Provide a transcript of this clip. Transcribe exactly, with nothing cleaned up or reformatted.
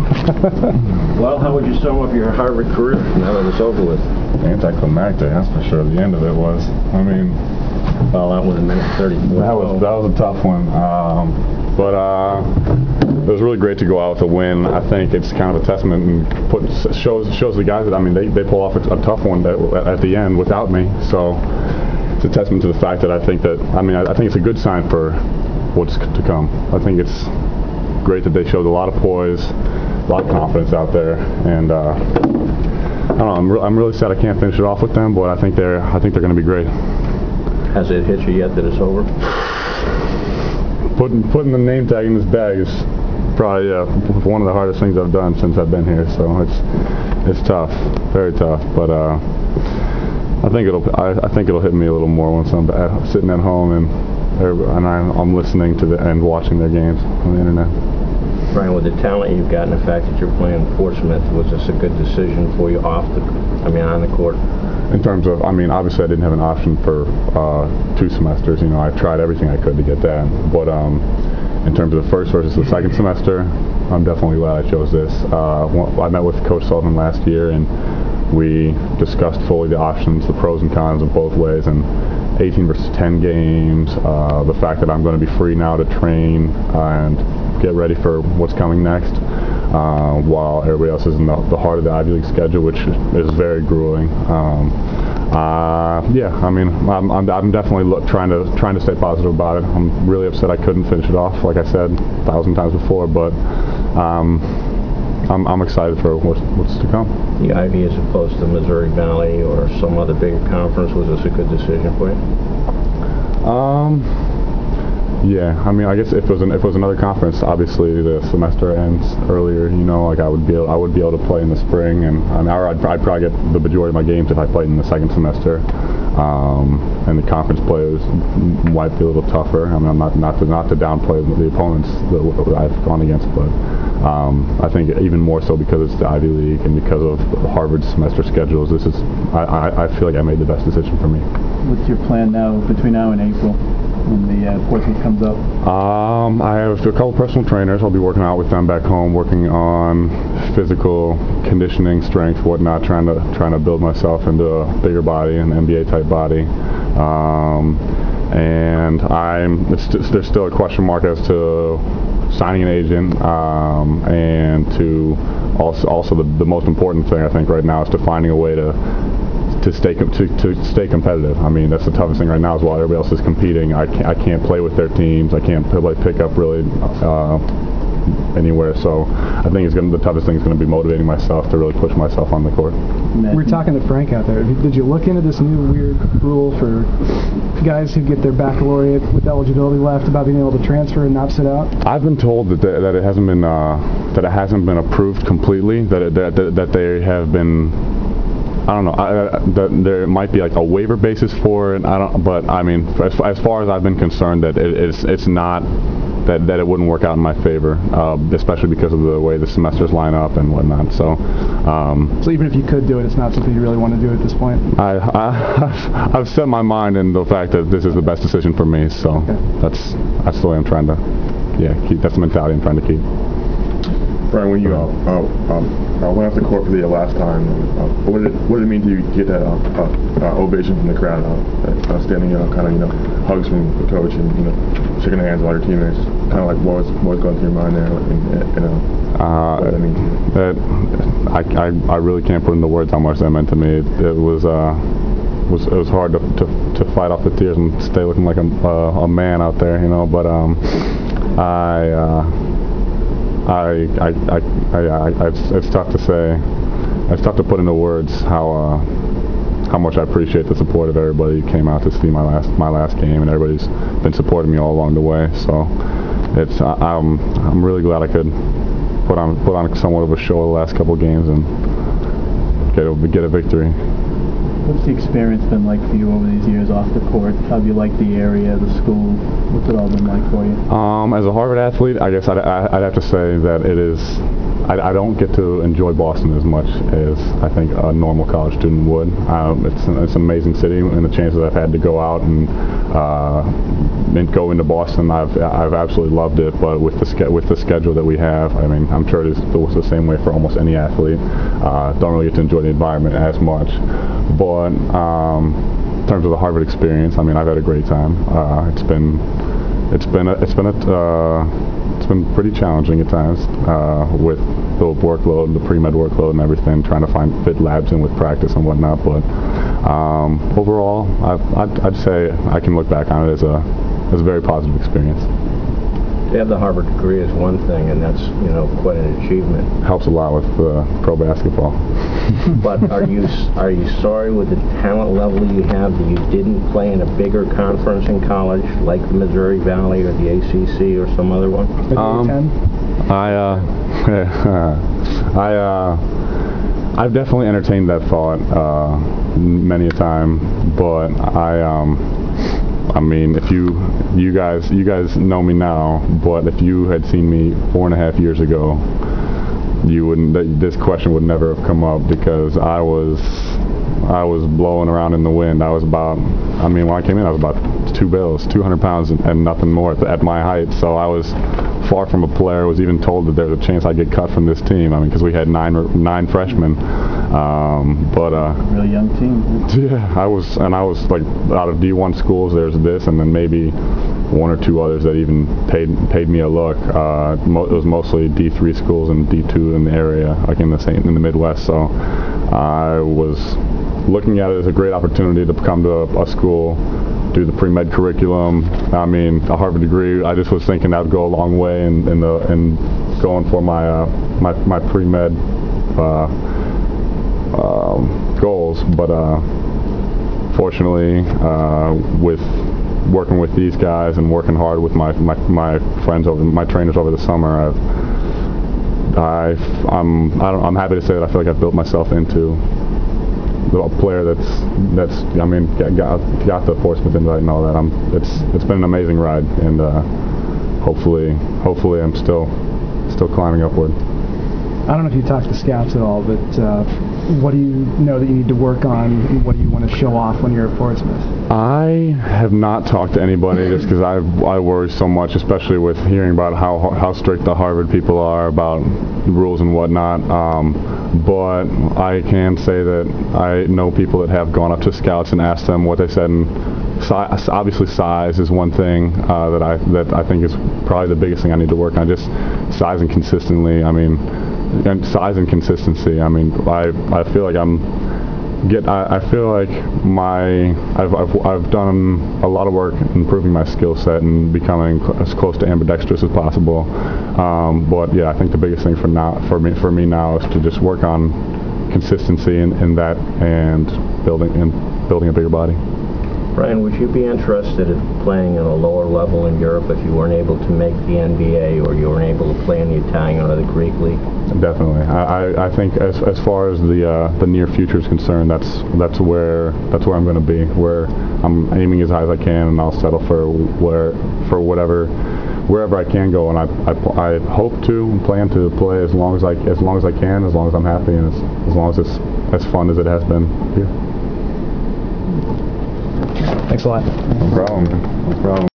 Well, how would you sum up your Harvard career now that it's over with? Anticlimactic, that's for sure. The end of it was. I mean, All out with a minute thirty-four. that was that was a tough one. Um, but uh, it was really great to go out with a win. I think it's kind of a testament and put, shows shows the guys that I mean they, they pull off a, a tough one that, at the end without me. So it's a testament to the fact that I think that I mean I, I think it's a good sign for what's to come. I think it's great that they showed a lot of poise, a lot of confidence out there, and uh, I don't know. I'm, re I'm really sad I can't finish it off with them, but I think they're I think they're going to be great. Has it hit you yet that it's over? Putting putting the name tag in this bag is probably uh, one of the hardest things I've done since I've been here. So it's it's tough, very tough. But uh, I think it'll I, I think it'll hit me a little more once I'm at, sitting at home and and I, I'm listening to the and watching their games on the internet. Brian, with the talent you've got and the fact that you're playing Fort Smith, was this a good decision for you off the, I mean, on the court? In terms of, I mean, obviously I didn't have an option for uh, two semesters. You know, I tried everything I could to get that. But um, in terms of the first versus the second semester, I'm definitely glad I chose this. Uh, I met with Coach Sullivan last year, and we discussed fully the options, the pros and cons of both ways, and eighteen versus ten games, uh, the fact that I'm going to be free now to train and get ready for what's coming next, uh, while everybody else is in the, the heart of the Ivy League schedule, which is very grueling. Um, uh, yeah, I mean, I'm, I'm, I'm definitely look, trying to trying to stay positive about it. I'm really upset I couldn't finish it off, like I said a thousand times before, but um, I'm, I'm excited for what's, what's to come. The Ivy as opposed to Missouri Valley or some other bigger conference, was this a good decision for you? Um, yeah, I mean, I guess if it was an, if it was another conference, obviously the semester ends earlier. You know, like I would be able, I would be able to play in the spring, and I mean, I'd, I'd probably get the majority of my games if I played in the second semester. Um, and the conference players might be a little tougher. I mean, I'm not not to not to downplay the opponents that I've gone against, but um, I think even more so because it's the Ivy League and because of Harvard's semester schedules. This is I, I, I feel like I made the best decision for me. What's your plan now between now and April when the uh, Portsmouth comes up? Um, I have a couple personal trainers. I'll be working out with them back home, working on physical conditioning, strength, whatnot, trying to trying to build myself into a bigger body, an N B A type body. Um, and I'm it's just, there's still a question mark as to signing an agent, um, and to also also the, the most important thing I think right now is to finding a way to to stay to, to stay competitive. I mean, that's the toughest thing right now is while everybody else is competing, I can't, I can't play with their teams. I can't like pick up really uh, anywhere. So I think it's gonna, the toughest thing is going to be motivating myself to really push myself on the court. We're talking to Frank out there. Did you look into this new weird rule for guys who get their baccalaureate with eligibility left about being able to transfer and not sit out? I've been told that the, that it hasn't been uh, that it hasn't been approved completely. That it, that, that that they have been. I don't know. I, I, that there might be like a waiver basis for it. I don't. But I mean, as, as far as I've been concerned, that it, it's it's not. That, that it wouldn't work out in my favor, uh, especially because of the way the semesters line up and whatnot. So, um, so even if you could do it, it's not something you really want to do at this point? I, I, I've set my mind in the fact that this is the best decision for me. So okay. that's that's the way I'm trying to, yeah, keep. That's the mentality I'm trying to keep. Brian, when you uh, uh, um, uh, went off the court for the last time, uh, what did it what did it mean to you to get that uh, uh, uh, ovation from the crowd, uh, uh, standing up, kind of you know hugs from the coach and you know shaking the hands of all your teammates? Kind of like what was what was going through your mind there, and, and uh, uh, what did that mean to you? That, I, I I really can't put into words how much that meant to me. It, it was uh was it was hard to, to to fight off the tears and stay looking like a uh, a man out there, you know. But um I. Uh, I, I, I, I, I, it's, it's tough to say. It's tough to put into words how uh, how much I appreciate the support of everybody who came out to see my last my last game, and everybody's been supporting me all along the way. So it's I, I'm I'm really glad I could put on put on somewhat of a show the last couple of games and get a, get a victory. What's the experience been like for you over these years off the court? How have you liked the area, the school? What's it all been like for you? Um, as a Harvard athlete, I guess I'd, I'd have to say that it is, I, I don't get to enjoy Boston as much as I think a normal college student would. Um, it's, it's an amazing city, and the chances I've had to go out and uh, and go into Boston. I've I've absolutely loved it, but with the ske- with the schedule that we have, I mean, I'm sure it is the same way for almost any athlete. Uh, don't really get to enjoy the environment as much, but um, in terms of the Harvard experience, I mean, I've had a great time. Uh, it's been it's been a, it's been a uh, it's been pretty challenging at times uh, with the workload, the pre-med workload, and everything, trying to find fit labs in with practice and whatnot, but. Um, overall, I, I'd, I'd say I can look back on it as a as a very positive experience. To have the Harvard degree is one thing, and that's, you know, quite an achievement. Helps a lot with uh, pro basketball. But are you are you sorry with the talent level you have that you didn't play in a bigger conference in college, like the Missouri Valley or the A C C or some other one? Or the Um, A ten? I uh, I uh, I've definitely entertained that thought uh, many a time, but I um. I mean, if you you guys you guys know me now, but if you had seen me four and a half years ago, you wouldn't. This question would never have come up because I was I was blowing around in the wind. I was about. I mean, when I came in, I was about two bills, two hundred pounds, and, and nothing more at, the, at my height. So I was far from a player. I was even told that there was a chance I'd get cut from this team. I mean, because we had nine nine freshmen. Um, but uh, Really young team. yeah, I was, and I was like out of D one schools. There's this, and then maybe one or two others that even paid paid me a look. Uh, mo- it was mostly D three schools and D two in the area, like in the Saint in the Midwest. So I was looking at it as a great opportunity to come to a, a school, do the pre-med curriculum. I mean, a Harvard degree. I just was thinking that would go a long way in, in the in going for my uh, my my pre-med. Uh, Um, goals, but uh, fortunately, uh, with working with these guys and working hard with my, my, my friends over my trainers over the summer, I've, I've I'm I don't, I'm happy to say that I feel like I've built myself into a player that's that's I mean got got the Portsmouth invite and all that. I'm it's it's been an amazing ride, and uh, hopefully hopefully I'm still still climbing upward. I don't know if you talked to scouts at all, but uh, what do you know that you need to work on? And what do you want to show off when you're at Portsmouth? I have not talked to anybody just because I I worry so much, especially with hearing about how how strict the Harvard people are about the rules and whatnot. Um, but I can say that I know people that have gone up to scouts and asked them what they said. And si- obviously, size is one thing uh, that I that I think is probably the biggest thing I need to work on. Just size and consistently. I mean. And size and consistency. I mean, I I feel like I'm get. I, I feel like my I've, I've I've done a lot of work improving my skill set and becoming cl- as close to ambidextrous as possible. Um, but yeah, I think the biggest thing for now for me for me now is to just work on consistency in, in that and building and building a bigger body. Brian, would you be interested in playing at a lower level in Europe if you weren't able to make the N B A or you weren't able to play in the Italian or the Greek league? Definitely. I, I, I think as as far as the uh, the near future is concerned, that's that's where that's where I'm going to be. Where I'm aiming as high as I can, and I'll settle for where for whatever wherever I can go. And I, I, I hope to and plan to play as long as I as long as I can, as long as I'm happy, and as, as long as it's as fun as it has been here. Thanks a lot. No problem. No problem.